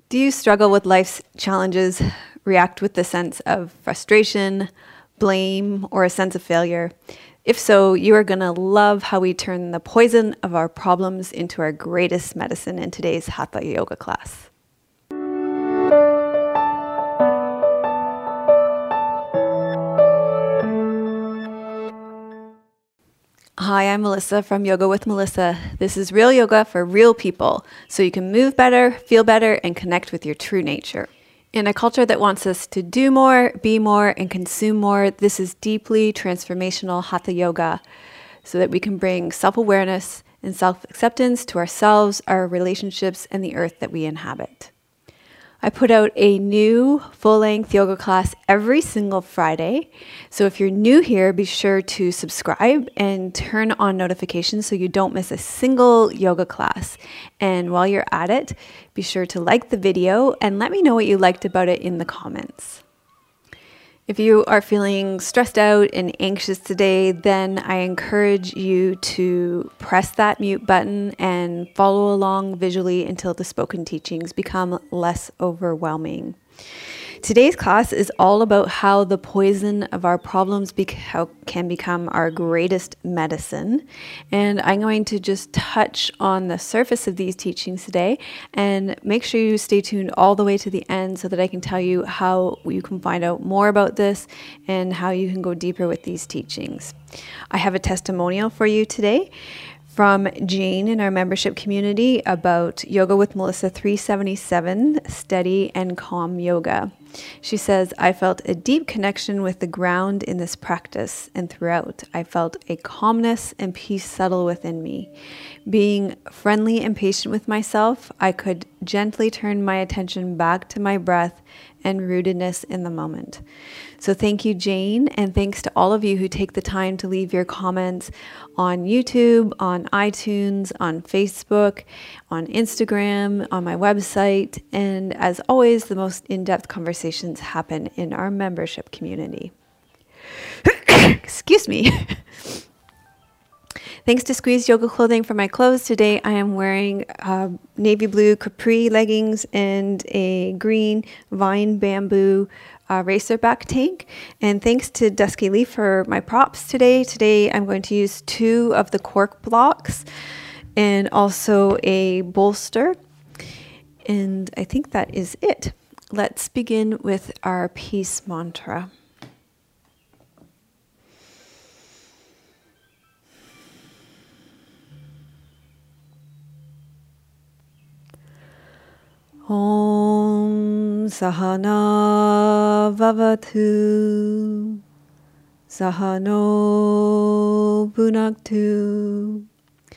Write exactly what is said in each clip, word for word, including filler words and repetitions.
Do you struggle with life's challenges, react with a sense of frustration, blame, or a sense of failure? If so, you are going to love how we turn the poison of our problems into our greatest medicine in today's Hatha Yoga class. Hi, I'm Melissa from Yoga with Melissa. This is real yoga for real people, so you can move better, feel better, and connect with your true nature. In a culture that wants us to do more, be more, and consume more, this is deeply transformational Hatha Yoga so that we can bring self-awareness and self-acceptance to ourselves, our relationships, and the earth that we inhabit. I put out a new full-length yoga class every single Friday. So if you're new here, be sure to subscribe and turn on notifications so you don't miss a single yoga class. And while you're at it, be sure to like the video and let me know what you liked about it in the comments. If you are feeling stressed out and anxious today, then I encourage you to press that mute button and follow along visually until the spoken teachings become less overwhelming. Today's class is all about how the poison of our problems beca- can become our greatest medicine. And I'm going to just touch on the surface of these teachings today and make sure you stay tuned all the way to the end so that I can tell you how you can find out more about this and how you can go deeper with these teachings. I have a testimonial for you today from Jane in our membership community about Yoga with Melissa three seventy-seven, Steady and Calm Yoga. She says, I felt a deep connection with the ground in this practice, and throughout, I felt a calmness and peace settle within me. Being friendly and patient with myself, I could gently turn my attention back to my breath and rootedness in the moment. So thank you, Jane, and thanks to all of you who take the time to leave your comments on YouTube, on iTunes, on Facebook, on Instagram, on my website, and as always, the most in-depth conversations happen in our membership community. Excuse me. Thanks to Squeeze Yoga Clothing for my clothes. Today I am wearing uh, navy blue capri leggings and a green vine bamboo uh, racerback tank. And thanks to Dusky Leaf for my props today. Today I'm going to use two of the cork blocks and also a bolster. And I think that is it. Let's begin with our peace mantra. Om Sahana Vavatu Sahano Bhunaktu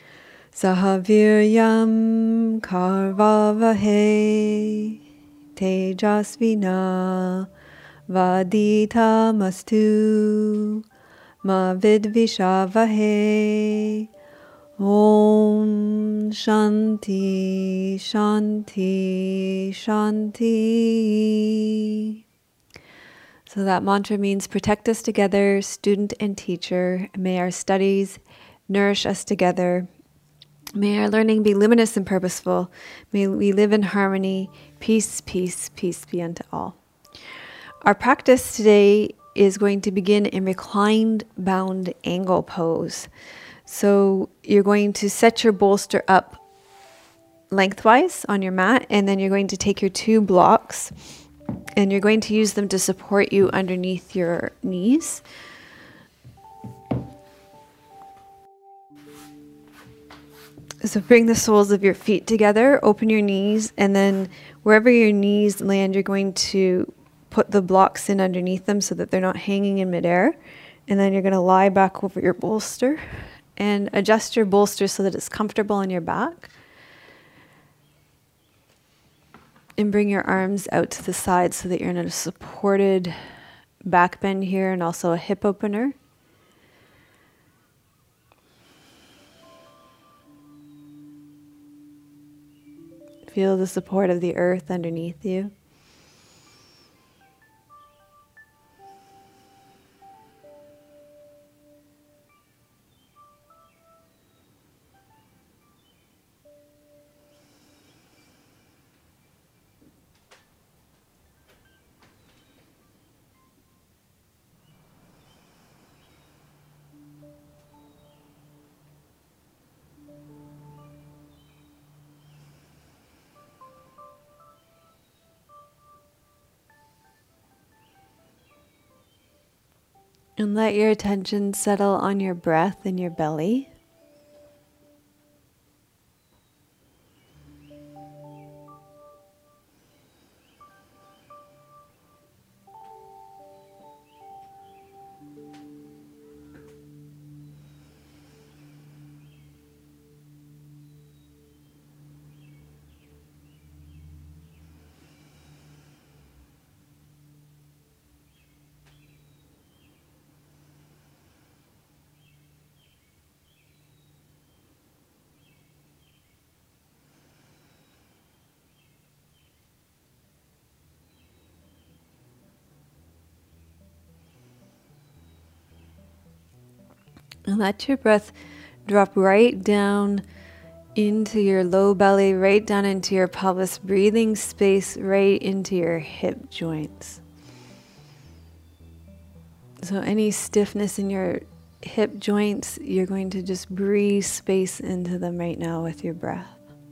Sahaviryam Karvavahe Tejasvina Vaditamastu Ma Vidvishavahe Om Shanti, Shanti, Shanti. So that mantra means protect us together, student and teacher. May our studies nourish us together. May our learning be luminous and purposeful. May we live in harmony. Peace, peace, peace be unto all. Our practice today is going to begin in reclined bound angle pose. So you're going to set your bolster up lengthwise on your mat, and then you're going to take your two blocks and you're going to use them to support you underneath your knees. So bring the soles of your feet together, open your knees, and then wherever your knees land, you're going to put the blocks in underneath them so that they're not hanging in midair. And then you're going to lie back over your bolster and adjust your bolster so that it's comfortable on your back. And bring your arms out to the side so that you're in a supported back bend here and also a hip opener. Feel the support of the earth underneath you. And let your attention settle on your breath in your belly. And let your breath drop right down into your low belly, right down into your pelvis, breathing space right into your hip joints. So any stiffness in your hip joints, you're going to just breathe space into them right now with your breath.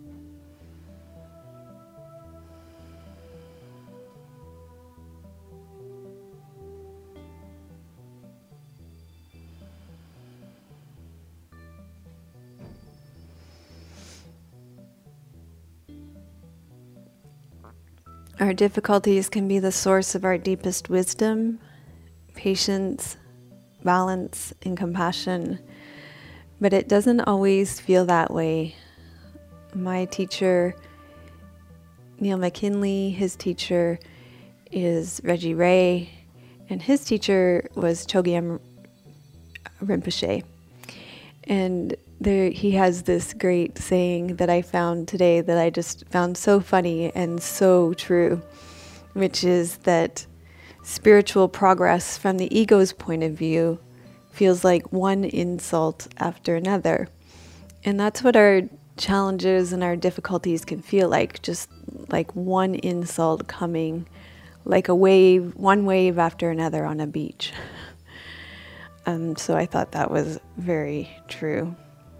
Our difficulties can be the source of our deepest wisdom, patience, balance, and compassion, but it doesn't always feel that way. My teacher, Neil McKinley, his teacher is Reggie Ray, and his teacher was Chogyam Rinpoche. And there, he has this great saying that I found today that I just found so funny and so true, which is that spiritual progress from the ego's point of view feels like one insult after another. And that's what our challenges and our difficulties can feel like, just like one insult coming, like a wave, one wave after another on a beach. Um, so I thought that was very true.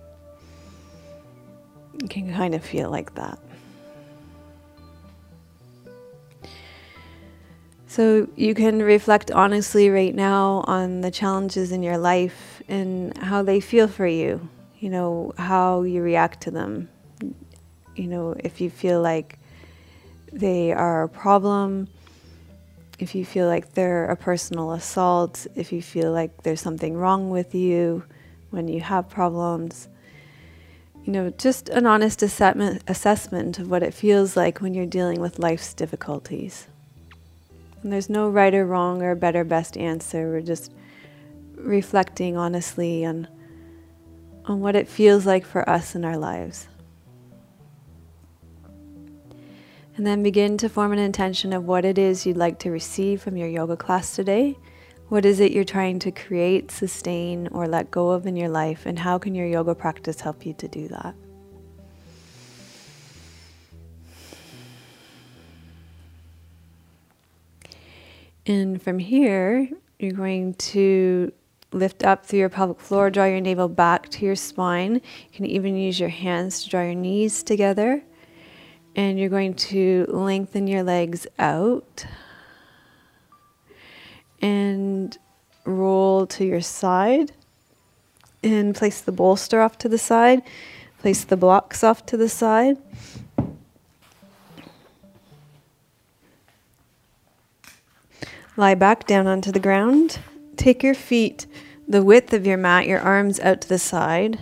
You can kind of feel like that. So you can reflect honestly right now on the challenges in your life and how they feel for you. You know, how you react to them. You know, if you feel like they are a problem, if you feel like they're a personal assault, if you feel like there's something wrong with you when you have problems. You know, just an honest assessment, assessment of what it feels like when you're dealing with life's difficulties. And there's no right or wrong or better, best answer. We're just reflecting honestly on, on what it feels like for us in our lives. And then begin to form an intention of what it is you'd like to receive from your yoga class today. What is it you're trying to create, sustain, or let go of in your life, and how can your yoga practice help you to do that? And from here, you're going to lift up through your pelvic floor, draw your navel back to your spine. You can even use your hands to draw your knees together. And you're going to lengthen your legs out and roll to your side and place the bolster off to the side, place the blocks off to the side. Lie back down onto the ground. Take your feet the width of your mat, your arms out to the side.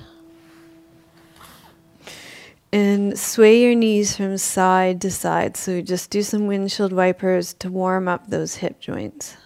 And sway your knees from side to side. So just do some windshield wipers to warm up those hip joints.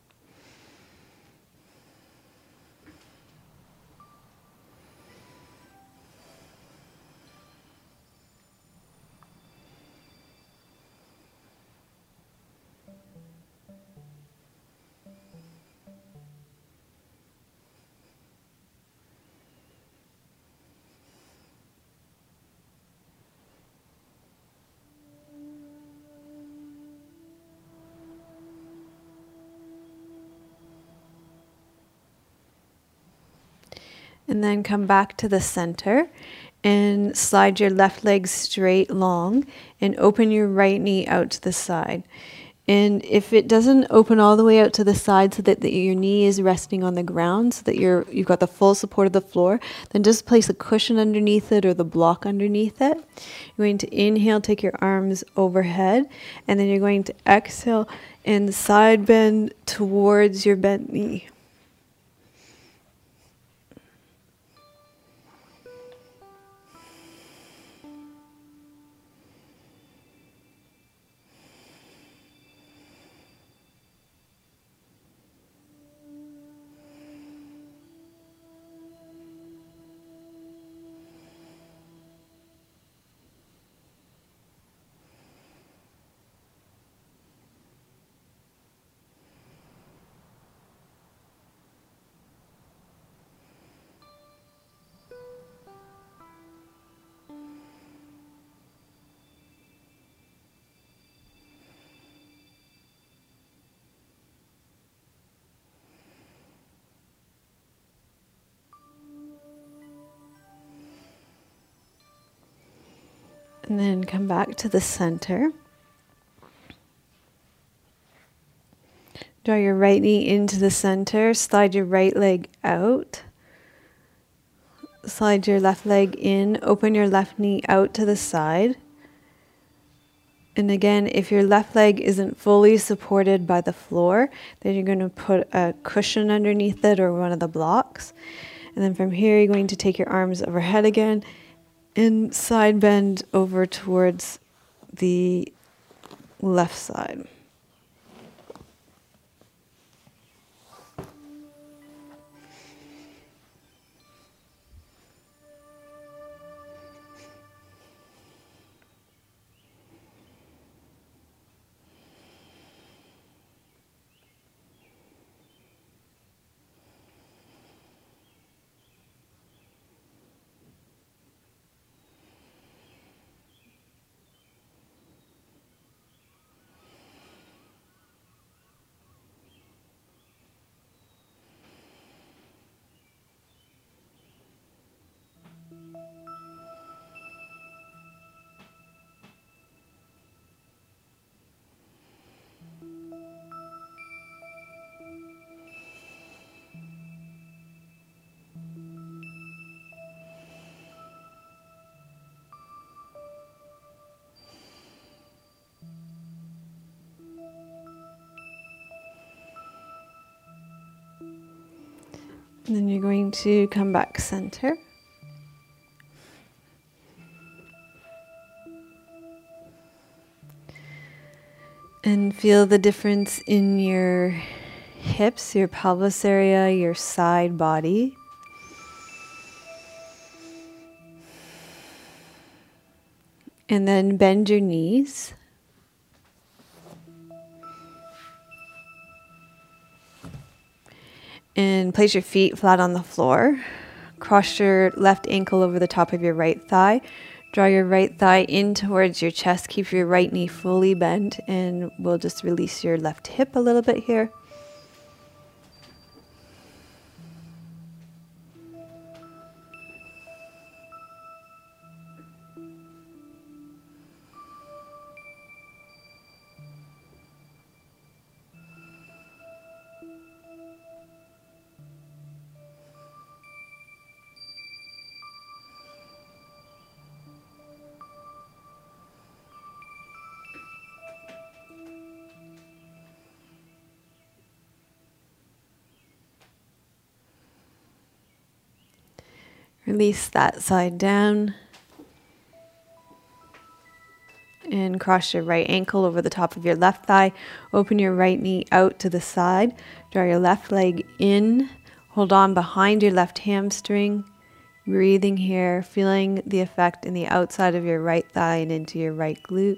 And then come back to the center and slide your left leg straight long and open your right knee out to the side. And if it doesn't open all the way out to the side so that the, your knee is resting on the ground, so that you're, you've got the full support of the floor, then just place a cushion underneath it or the block underneath it. You're going to inhale, take your arms overhead, and then you're going to exhale and side bend towards your bent knee. And then come back to the center. Draw your right knee into the center, slide your right leg out. Slide your left leg in, open your left knee out to the side. And again, if your left leg isn't fully supported by the floor, then you're going to put a cushion underneath it or one of the blocks. And then from here, you're going to take your arms overhead again and side bend over towards the left side. And then you're going to come back center. And feel the difference in your hips, your pelvis area, your side body. And then bend your knees. And place your feet flat on the floor. Cross your left ankle over the top of your right thigh. Draw your right thigh in towards your chest. Keep your right knee fully bent, and we'll just release your left hip a little bit here. Release that side down. And cross your right ankle over the top of your left thigh. Open your right knee out to the side. Draw your left leg in. Hold on behind your left hamstring. Breathing here, feeling the effect in the outside of your right thigh and into your right glute.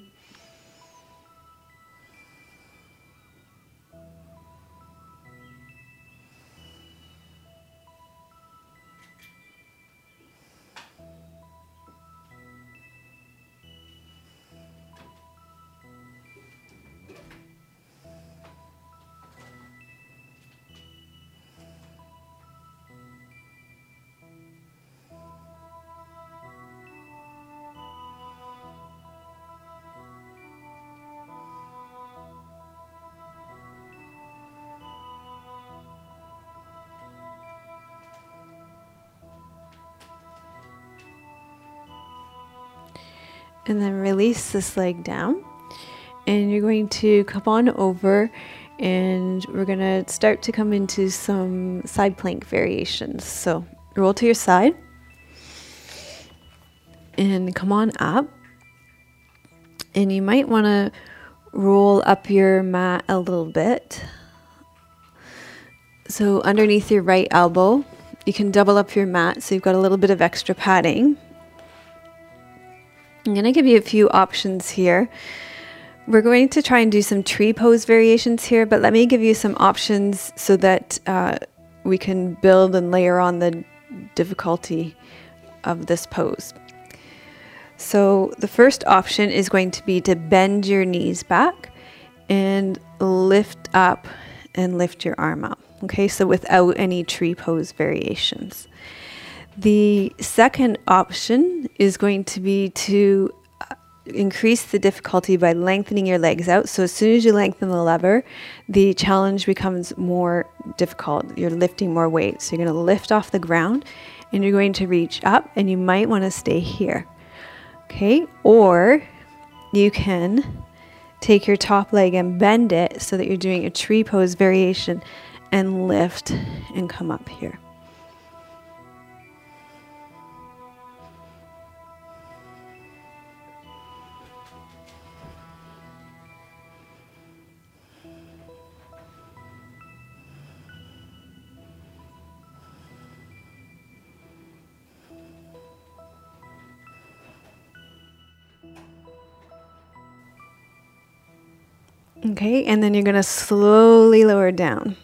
and then release this leg down. And you're going to come on over, and we're going to start to come into some side plank variations. So roll to your side and come on up. And you might want to roll up your mat a little bit. So underneath your right elbow, you can double up your mat so you've got a little bit of extra padding. I'm going to give you a few options here. We're going to try and do some tree pose variations here, but let me give you some options so that uh, we can build and layer on the difficulty of this pose. So the first option is going to be to bend your knees back and lift up and lift your arm up. Okay, so without any tree pose variations. The second option is going to be to increase the difficulty by lengthening your legs out. So as soon as you lengthen the lever, the challenge becomes more difficult. You're lifting more weight. So you're going to lift off the ground and you're going to reach up, and you might want to stay here. Okay, or you can take your top leg and bend it so that you're doing a tree pose variation and lift and come up here. Okay, and then you're going to slowly lower down.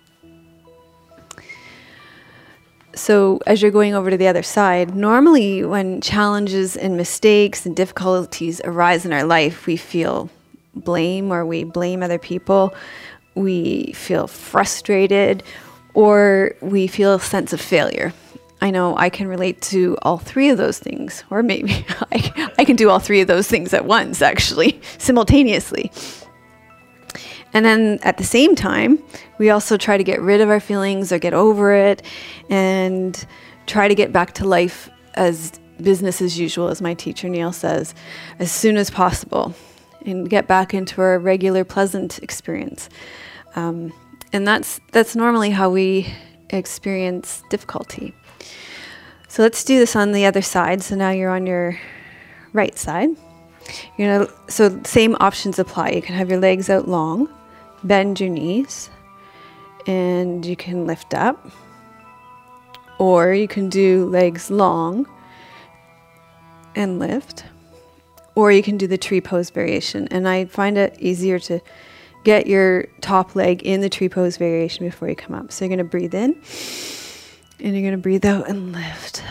So as you're going over to the other side, normally when challenges and mistakes and difficulties arise in our life, we feel blame, or we blame other people, we feel frustrated, or we feel a sense of failure. I know I can relate to all three of those things, or maybe I, I can do all three of those things at once, actually, simultaneously. And then at the same time, we also try to get rid of our feelings or get over it and try to get back to life as business as usual, as my teacher Neil says, as soon as possible, and get back into our regular pleasant experience. Um, and that's that's normally how we experience difficulty. So let's do this on the other side. So now you're on your right side. You're gonna, so same options apply. You can have your legs out long, bend your knees, and you can lift up. Or you can do legs long and lift. Or you can do the tree pose variation. And I find it easier to get your top leg in the tree pose variation before you come up. So you're going to breathe in, and you're going to breathe out and lift.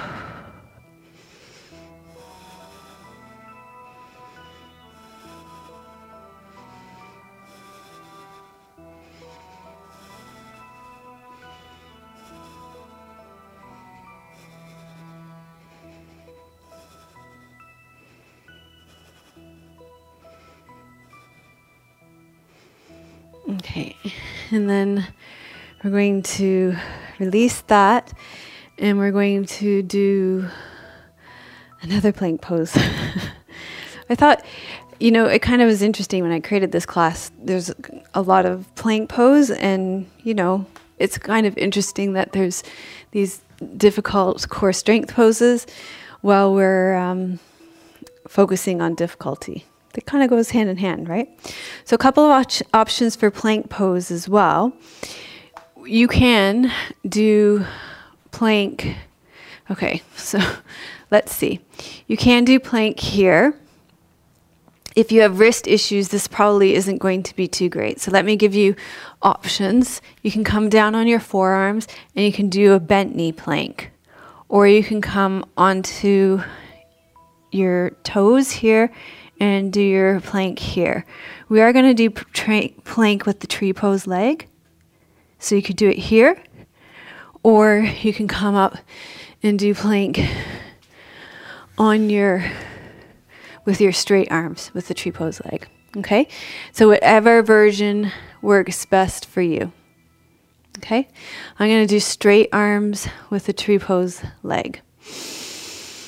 Okay, and then we're going to release that, and we're going to do another plank pose. I thought, you know, it kind of was interesting when I created this class. There's a lot of plank pose, and, you know, it's kind of interesting that there's these difficult core strength poses while we're um, focusing on difficulty. That kind of goes hand in hand, right? So a couple of op- options for plank pose as well. You can do plank. Okay, so let's see. You can do plank here. If you have wrist issues, this probably isn't going to be too great. So let me give you options. You can come down on your forearms and you can do a bent knee plank. Or you can come onto your toes here and do your plank here. We are going to do tra- plank with the tree pose leg. So you could do it here, or you can come up and do plank on your, with your straight arms with the tree pose leg. Okay? So whatever version works best for you. Okay? I'm going to do straight arms with the tree pose leg.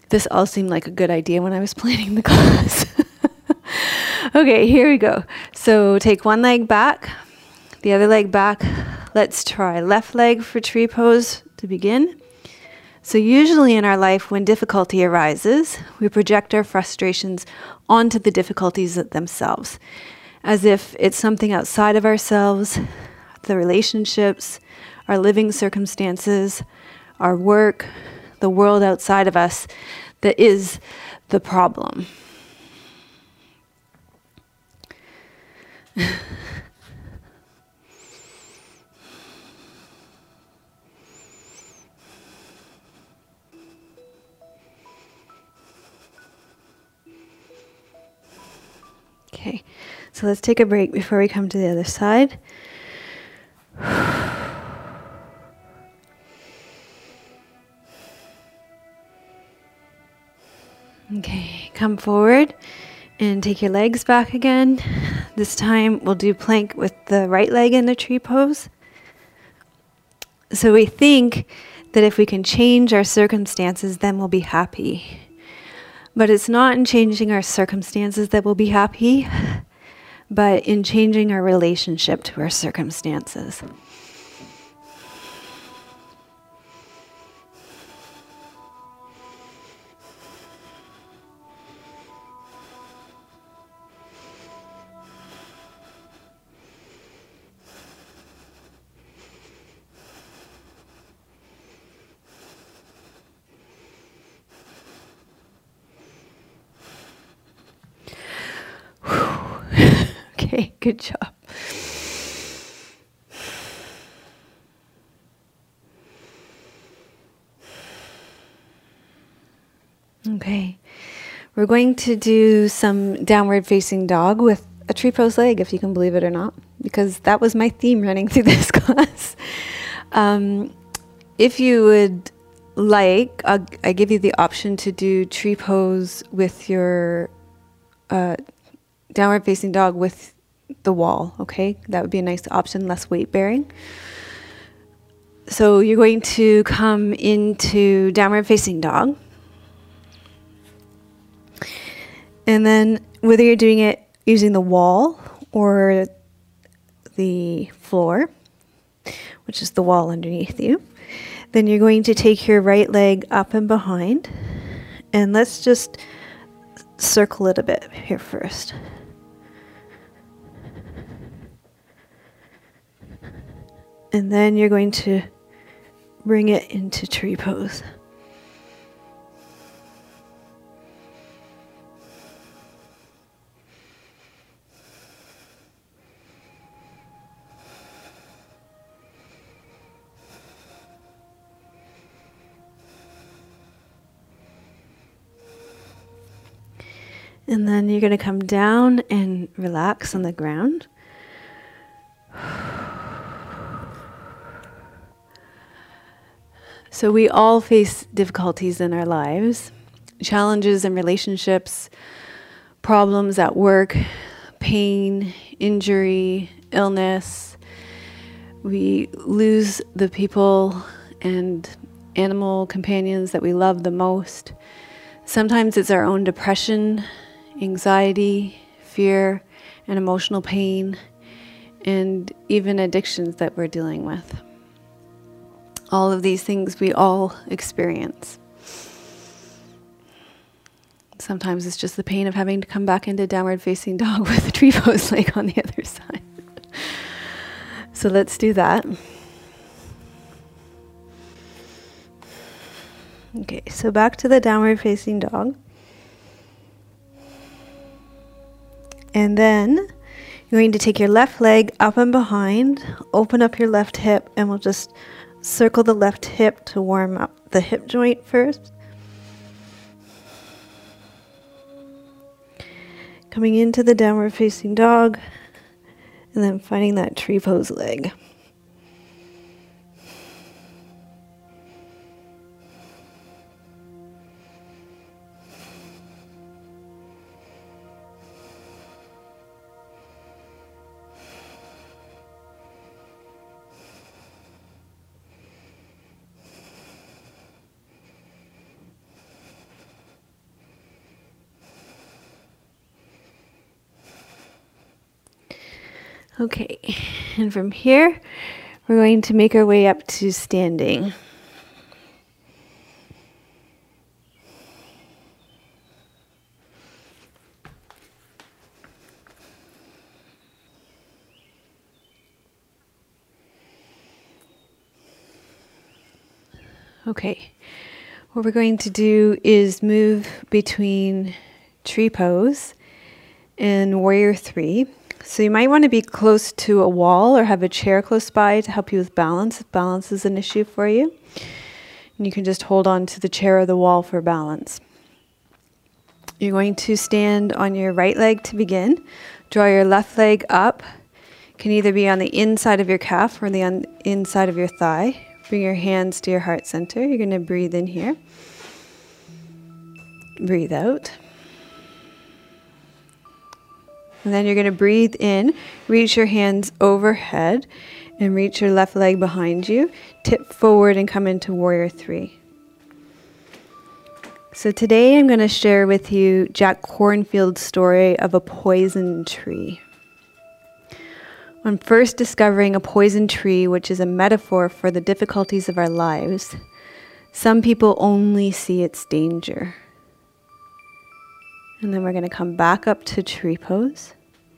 This all seemed like a good idea when I was planning the class. Okay, here we go. So take one leg back, the other leg back. Let's try left leg for tree pose to begin. So usually in our life, when difficulty arises, we project our frustrations onto the difficulties themselves, as if it's something outside of ourselves, the relationships, our living circumstances, our work, the world outside of us that is the problem. Okay, so let's take a break before we come to the other side. Okay, come forward and take your legs back again. This time we'll do plank with the right leg in the tree pose. So we think that if we can change our circumstances, then we'll be happy. But it's not in changing our circumstances that we'll be happy, but in changing our relationship to our circumstances. Okay, good job. Okay, we're going to do some downward facing dog with a tree pose leg, if you can believe it or not, because that was my theme running through this class. Um, if you would like, I'll, I give you the option to do tree pose with your uh, downward facing dog with the wall, okay? That would be a nice option, less weight bearing. So you're going to come into downward facing dog. And then whether you're doing it using the wall or the floor, which is the wall underneath you, then you're going to take your right leg up and behind. And let's just circle it a bit here first. And then you're going to bring it into tree pose. And then you're going to come down and relax on the ground. So we all face difficulties in our lives, challenges in relationships, problems at work, pain, injury, illness. We lose the people and animal companions that we love the most. Sometimes it's our own depression, anxiety, fear, and emotional pain, and even addictions that we're dealing with. All of these things we all experience. Sometimes it's just the pain of having to come back into downward facing dog with a tree pose leg on the other side. So let's do that. Okay, so back to the downward facing dog. And then you're going to take your left leg up and behind, open up your left hip, and we'll just circle the left hip to warm up the hip joint first. Coming into the downward facing dog, and then finding that tree pose leg. Okay, and from here, we're going to make our way up to standing. Okay, what we're going to do is move between tree pose and warrior three. So you might want to be close to a wall or have a chair close by to help you with balance, if balance is an issue for you. And you can just hold on to the chair or the wall for balance. You're going to stand on your right leg to begin. Draw your left leg up. It can either be on the inside of your calf or the on inside of your thigh. Bring your hands to your heart center. You're going to breathe in here. Breathe out. And then you're going to breathe in, reach your hands overhead, and reach your left leg behind you. Tip forward and come into warrior three. So today I'm going to share with you Jack Kornfield's story of a poison tree. On first discovering a poison tree, which is a metaphor for the difficulties of our lives, some people only see its danger. And then we're going to come back up to tree pose.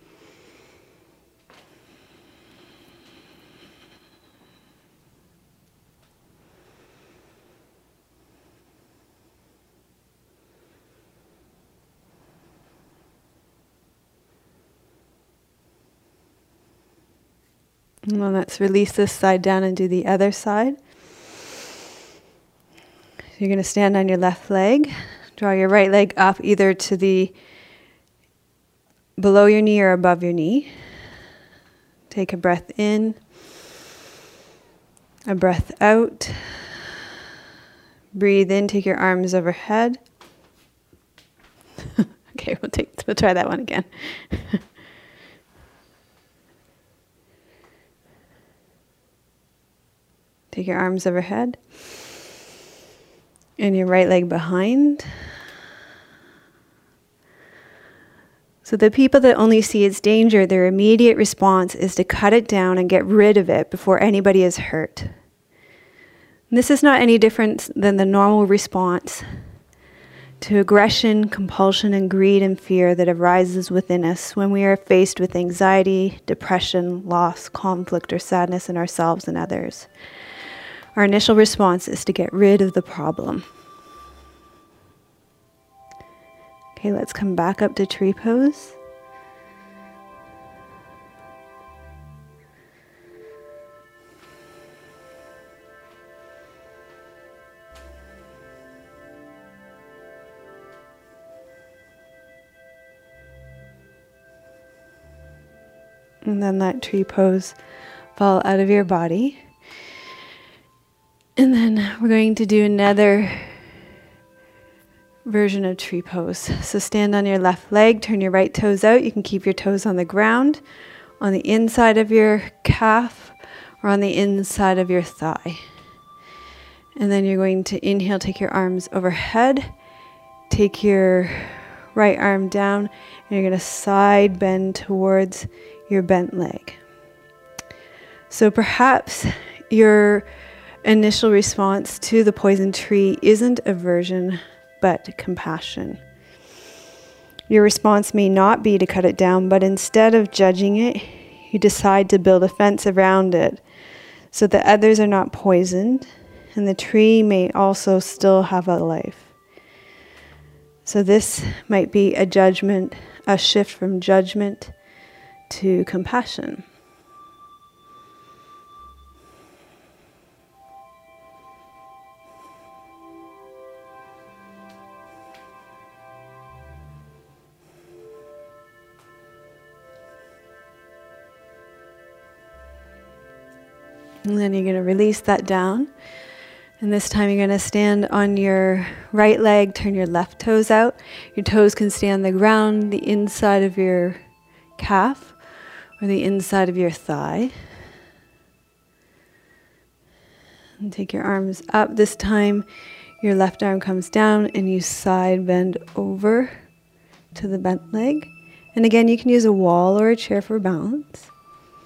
And then let's release this side down and do the other side. You're going to stand on your left leg. Draw your right leg up either to the below your knee or above your knee. Take a breath in, a breath out. Breathe in, take your arms overhead. Okay, we'll take we'll try that one again. Take your arms overhead and your right leg behind. So the people that only see its danger, their immediate response is to cut it down and get rid of it before anybody is hurt. And this is not any different than the normal response to aggression, compulsion, and greed and fear that arises within us when we are faced with anxiety, depression, loss, conflict, or sadness in ourselves and others. Our initial response is to get rid of the problem. Okay, let's come back up to tree pose. And then let tree pose fall out of your body. And then we're going to do another version of tree pose. So stand on your left leg, turn your right toes out. You can keep your toes on the ground, on the inside of your calf, or on the inside of your thigh. And then you're going to inhale, take your arms overhead, take your right arm down, and you're going to side bend towards your bent leg. So perhaps your initial response to the poison tree isn't aversion, but compassion. Your response may not be to cut it down, but instead of judging it, you decide to build a fence around it so that others are not poisoned, and the tree may also still have a life. So this might be a judgment, a shift from judgment to compassion. And then you're going to release that down. And this time you're going to stand on your right leg, turn your left toes out. Your toes can stay on the ground, the inside of your calf, or the inside of your thigh. And take your arms up. This time your left arm comes down and you side bend over to the bent leg. And again, you can use a wall or a chair for balance.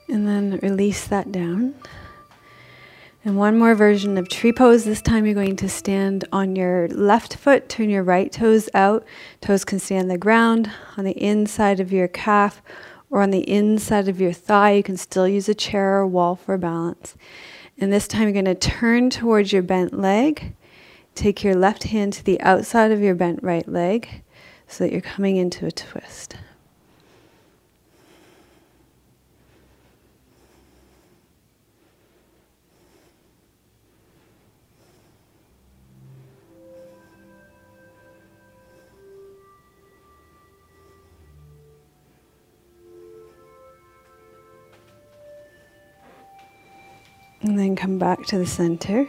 And then release that down. And one more version of tree pose. This time you're going to stand on your left foot, turn your right toes out. Toes can stay on the ground, on the inside of your calf, or on the inside of your thigh. You can still use a chair or wall for balance. And this time you're going to turn towards your bent leg. Take your left hand to the outside of your bent right leg so that you're coming into a twist. And then come back to the center.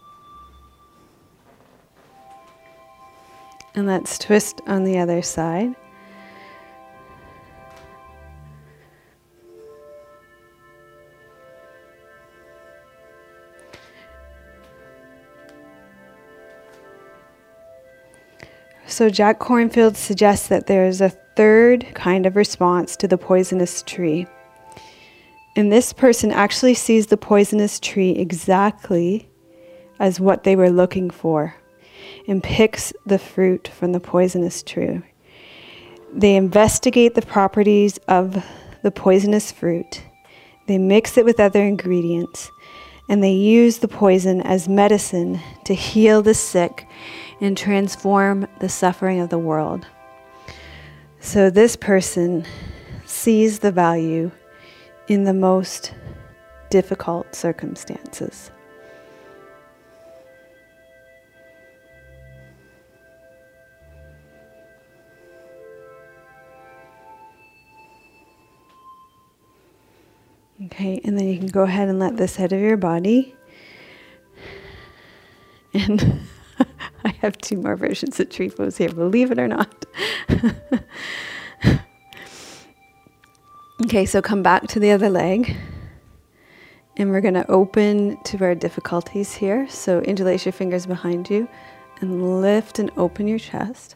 And let's twist on the other side. So Jack Kornfield suggests that there is a third kind of response to the poisonous tree. And this person actually sees the poisonous tree exactly as what they were looking for and picks the fruit from the poisonous tree. They investigate the properties of the poisonous fruit. They mix it with other ingredients, and they use the poison as medicine to heal the sick and transform the suffering of the world. So this person sees the value in the most difficult circumstances. Okay, and then you can go ahead and let this head of your body. And I have two more versions of tree pose here, believe it or not. Okay, so come back to the other leg. And we're going to open to our difficulties here. So interlace your fingers behind you and lift and open your chest.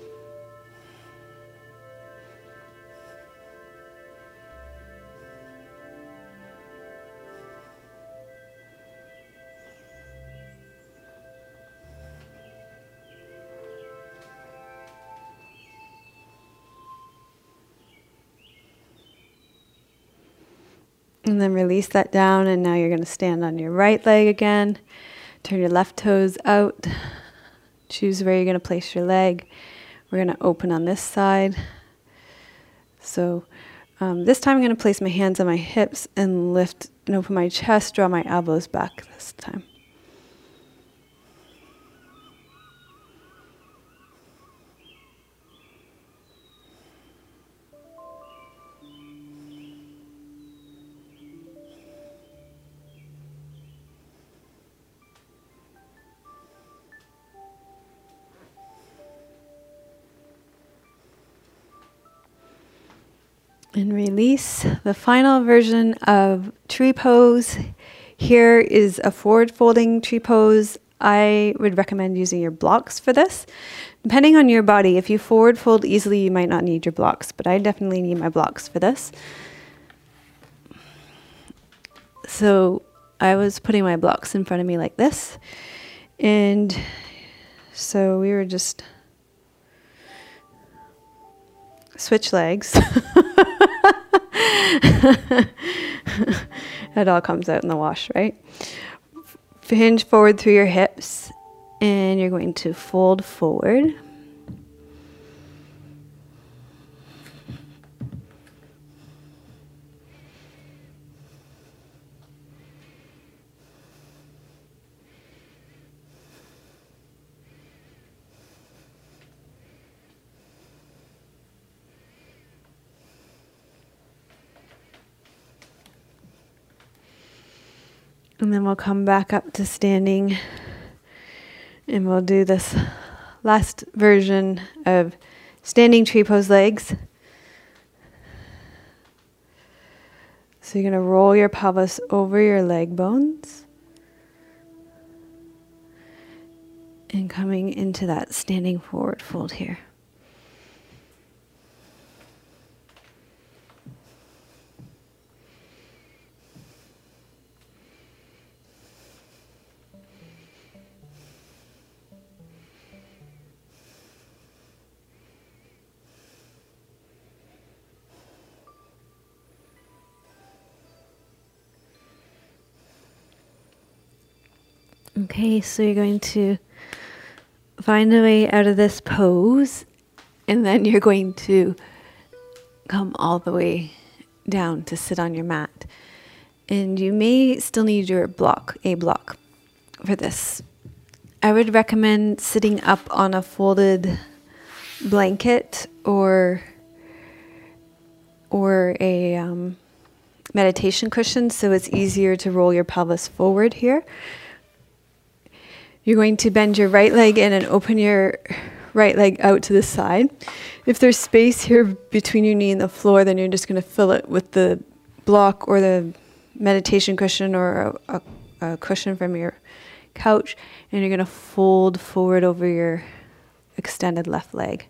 And then release that down, and now you're going to stand on your right leg again. Turn your left toes out. Choose where you're going to place your leg. We're going to open on this side. So um, this time I'm going to place my hands on my hips and lift and open my chest, draw my elbows back this time. And release. The final version of tree pose. Here is a forward folding tree pose. I would recommend using your blocks for this. Depending on your body, if you forward fold easily, you might not need your blocks, but I definitely need my blocks for this. So I was putting my blocks in front of me like this. And so we were just switch legs. It all comes out in the wash, right? Hinge forward through your hips, and you're going to fold forward. And then we'll come back up to standing, and we'll do this last version of standing tree pose legs. So you're going to roll your pelvis over your leg bones and coming into that standing forward fold here. Okay, so you're going to find a way out of this pose, and then you're going to come all the way down to sit on your mat. And you may still need your block, a block, for this. I would recommend sitting up on a folded blanket or or a um, meditation cushion, so it's easier to roll your pelvis forward here. You're going to bend your right leg in and open your right leg out to the side. If there's space here between your knee and the floor, then you're just going to fill it with the block or the meditation cushion or a, a, a cushion from your couch, and you're going to fold forward over your extended left leg.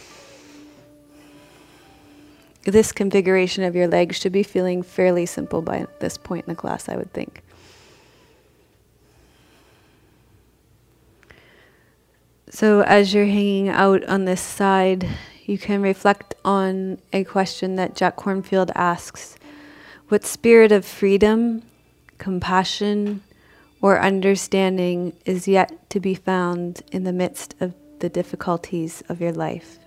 This configuration of your legs should be feeling fairly simple by this point in the class, I would think. So as you're hanging out on this side, you can reflect on a question that Jack Kornfield asks. What spirit of freedom, compassion, or understanding is yet to be found in the midst of the difficulties of your life?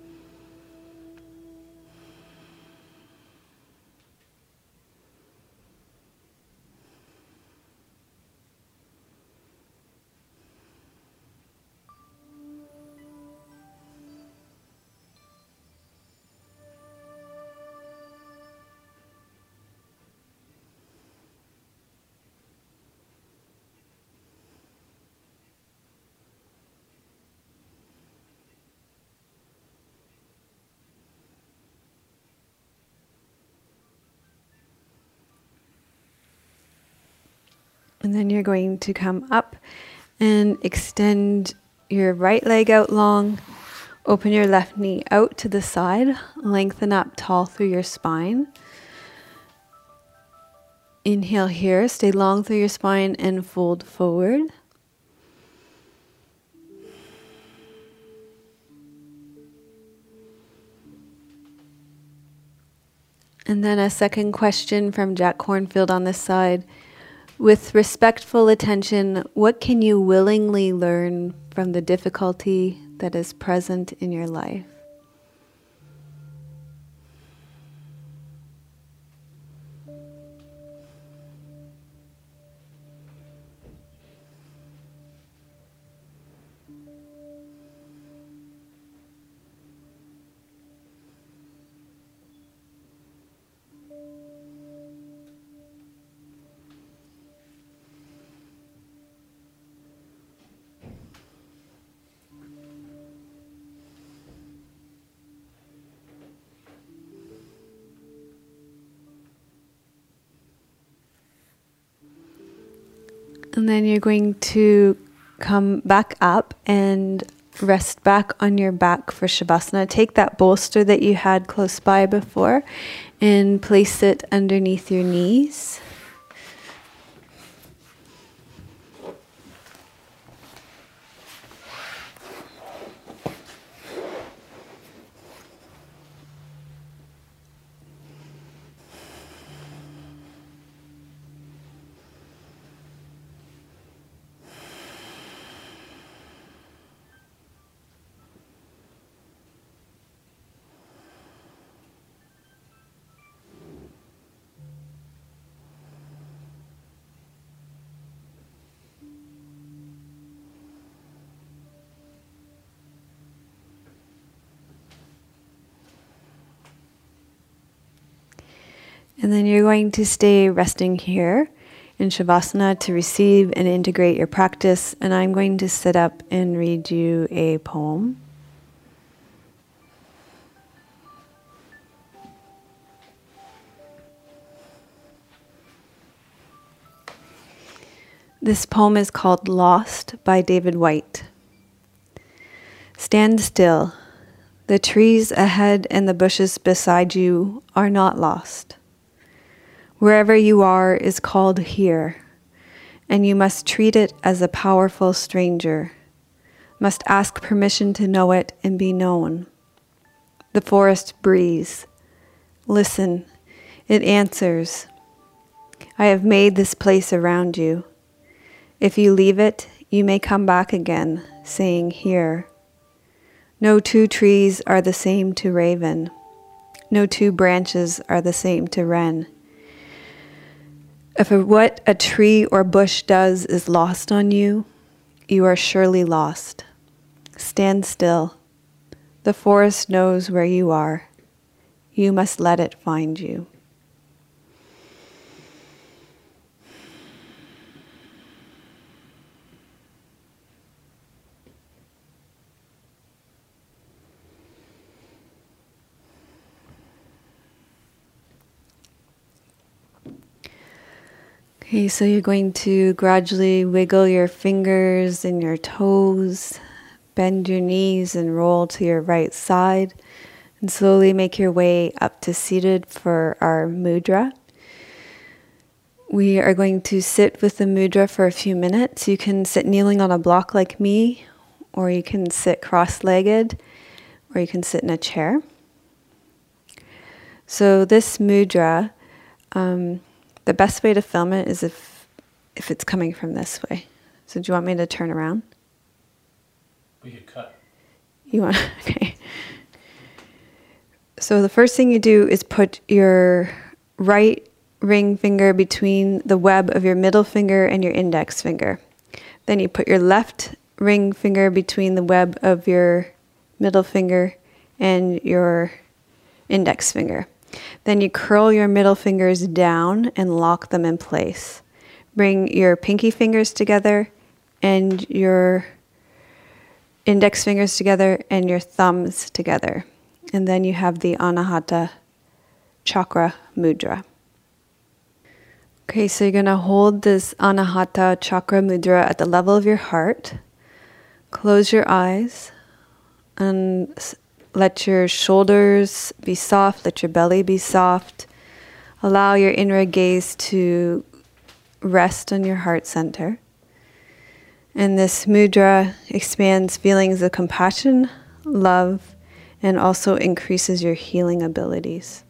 And then you're going to come up and extend your right leg out long. Open your left knee out to the side. Lengthen up tall through your spine. Inhale here. Stay long through your spine and fold forward. And then a second question from Jack Kornfield on this side. With respectful attention, what can you willingly learn from the difficulty that is present in your life? And then you're going to come back up and rest back on your back for Shavasana. Take that bolster that you had close by before and place it underneath your knees. And then you're going to stay resting here in Shavasana to receive and integrate your practice. And I'm going to sit up and read you a poem. This poem is called Lost by David Whyte. Stand still. The trees ahead and the bushes beside you are not lost. Wherever you are is called here, and you must treat it as a powerful stranger, must ask permission to know it and be known. The forest breeze. Listen, it answers. I have made this place around you. If you leave it, you may come back again, saying, Here. No two trees are the same to raven. No two branches are the same to wren. If a, what a tree or bush does is lost on you, you are surely lost. Stand still. The forest knows where you are. You must let it find you. Okay, so you're going to gradually wiggle your fingers and your toes, bend your knees and roll to your right side, and slowly make your way up to seated for our mudra. We are going to sit with the mudra for a few minutes. You can sit kneeling on a block like me, or you can sit cross-legged, or you can sit in a chair. So this mudra, um, the best way to film it is if if it's coming from this way. So do you want me to turn around? We could cut. You want, okay. So the first thing you do is put your right ring finger between the web of your middle finger and your index finger. Then you put your left ring finger between the web of your middle finger and your index finger. Then you curl your middle fingers down and lock them in place. Bring your pinky fingers together and your index fingers together and your thumbs together. And then you have the Anahata Chakra Mudra. Okay, so you're going to hold this Anahata Chakra Mudra at the level of your heart. Close your eyes and let your shoulders be soft, let your belly be soft. Allow your inward gaze to rest on your heart center. And this mudra expands feelings of compassion, love, and also increases your healing abilities.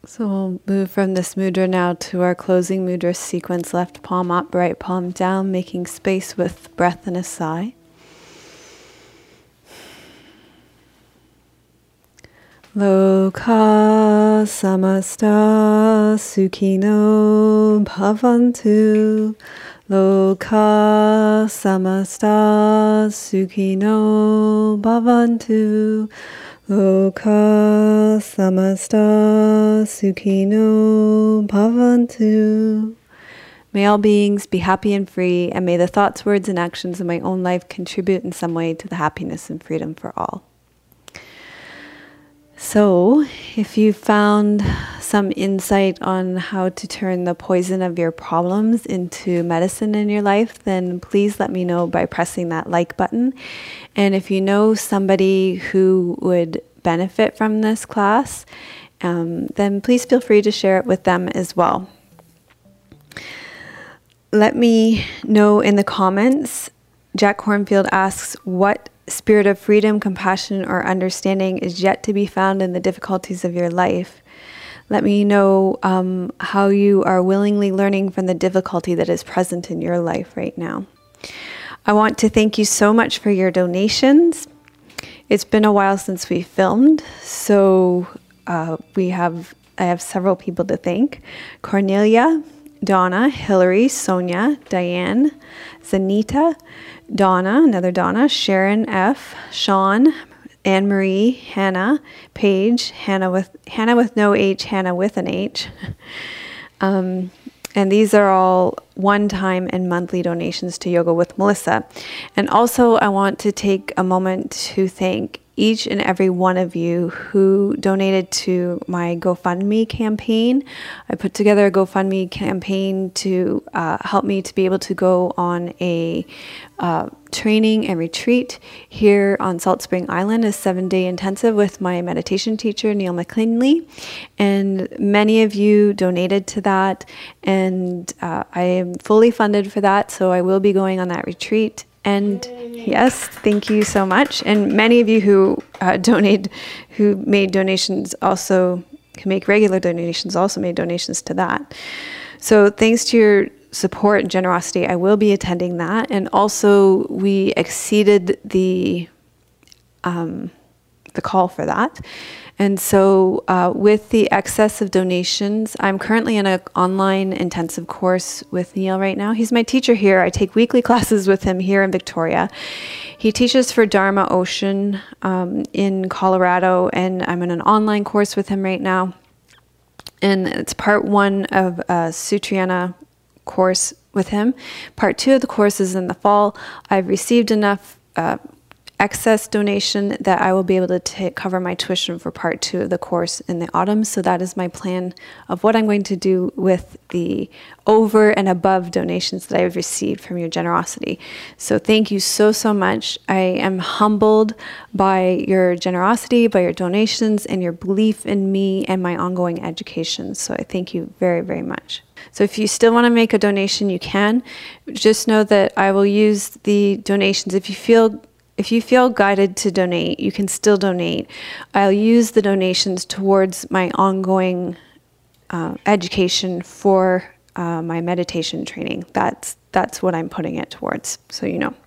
So we'll move from this mudra now to our closing mudra sequence. Left palm up, right palm down, making space with breath and a sigh. Loka samasta sukhino bhavantu. Loka samasta sukhino bhavantu. Loka samasta sukhino bhavantu. May all beings be happy and free, and may the thoughts, words, and actions of my own life contribute in some way to the happiness and freedom for all. So, if you found some insight on how to turn the poison of your problems into medicine in your life, then please let me know by pressing that like button. And if you know somebody who would benefit from this class, um, then please feel free to share it with them as well. Let me know in the comments. Jack Cornfield asks, what spirit of freedom, compassion, or understanding is yet to be found in the difficulties of your life? Let me know um, how you are willingly learning from the difficulty that is present in your life right now. I want to thank you so much for your donations. It's been a while since we filmed, so uh, we have I have several people to thank. Cornelia, Donna, Hillary, Sonia, Diane, Zanita, Donna, another Donna, Sharon F, Sean, Anne Marie, Hannah, Paige, Hannah with Hannah with no H, Hannah with an H. um, and these are all one-time and monthly donations to Yoga with Melissa. And also I want to take a moment to thank each and every one of you who donated to my GoFundMe campaign. I put together a GoFundMe campaign to uh, help me to be able to go on a uh, training and retreat here on Salt Spring Island, a seven-day intensive with my meditation teacher, Neil McKinley. And many of you donated to that, and uh, I am fully funded for that, so I will be going on that retreat. And yes, thank you so much. And many of you who uh, donate, who made donations also, who make regular donations, also made donations to that. So thanks to your support and generosity, I will be attending that. And also, we exceeded the um, the call for that. And so uh, with the excess of donations, I'm currently in an online intensive course with Neil right now. He's my teacher here. I take weekly classes with him here in Victoria. He teaches for Dharma Ocean um, in Colorado, and I'm in an online course with him right now. And it's part one of a Sutrayana course with him. Part two of the course is in the fall. I've received enough uh, excess donation that I will be able to t- cover my tuition for part two of the course in the autumn. So that is my plan of what I'm going to do with the over and above donations that I've received from your generosity. So thank you so, so much. I am humbled by your generosity, by your donations, and your belief in me and my ongoing education. So I thank you very, very much. So if you still want to make a donation, you can. Just know that I will use the donations. If you feel If you feel guided to donate, you can still donate. I'll use the donations towards my ongoing uh, education for uh, my meditation training. That's that's what I'm putting it towards, so you know.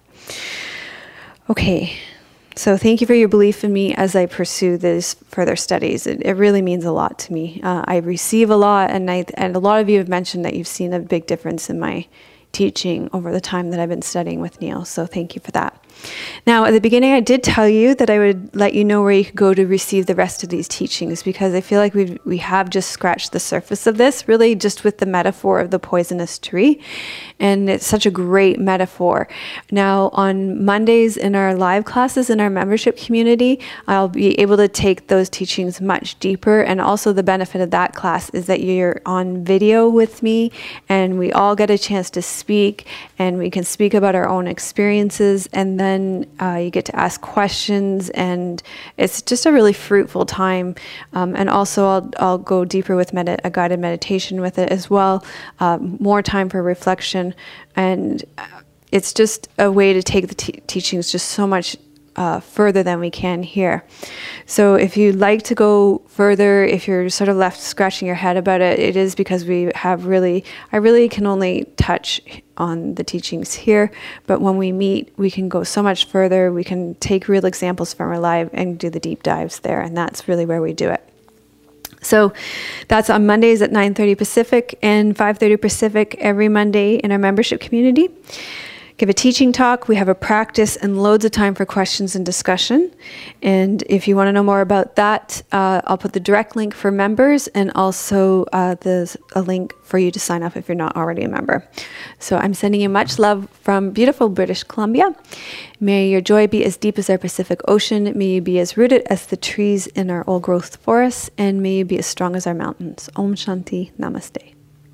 Okay, so thank you for your belief in me as I pursue these further studies. It, it really means a lot to me. Uh, I receive a lot, and I and a lot of you have mentioned that you've seen a big difference in my teaching over the time that I've been studying with Neil. So thank you for that. Now, at the beginning, I did tell you that I would let you know where you could go to receive the rest of these teachings, because I feel like we we have just scratched the surface of this, really just with the metaphor of the poisonous tree. And it's such a great metaphor. Now, on Mondays in our live classes in our membership community, I'll be able to take those teachings much deeper. And also the benefit of that class is that you're on video with me, and we all get a chance to speak, and we can speak about our own experiences, and then uh, you get to ask questions, and it's just a really fruitful time. Um, and also I'll, I'll go deeper with med- a guided meditation with it as well, uh, more time for reflection, and it's just a way to take the te- teachings just so much uh, further than we can here. So if you'd like to go further, if you're sort of left scratching your head about it, it is because we have really, I really can only touch on the teachings here, but when we meet, we can go so much further. We can take real examples from our life and do the deep dives there, and that's really where we do it. So that's on Mondays at nine thirty Pacific and five thirty Pacific every Monday in our membership community. Give a teaching talk. We have a practice and loads of time for questions and discussion. And if you want to know more about that, uh, I'll put the direct link for members and also uh, there's a link for you to sign up if you're not already a member. So I'm sending you much love from beautiful British Columbia. May your joy be as deep as our Pacific Ocean. May you be as rooted as the trees in our old growth forests. And may you be as strong as our mountains. Om Shanti. Namaste.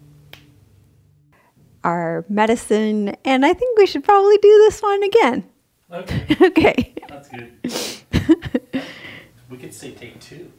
Our medicine, and I think we should probably do this one again. Okay. Okay. That's good. We could say take two.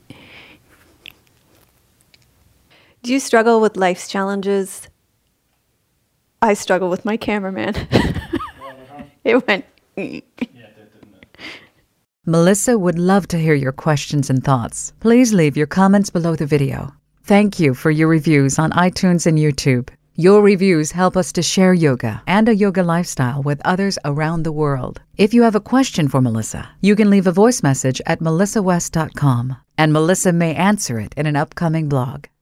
Do you struggle with life's challenges? I struggle with my cameraman. It went. Yeah, that didn't it? Melissa would love to hear your questions and thoughts. Please leave your comments below the video. Thank you for your reviews on iTunes and YouTube. Your reviews help us to share yoga and a yoga lifestyle with others around the world. If you have a question for Melissa, you can leave a voice message at melissa west dot com, and Melissa may answer it in an upcoming blog.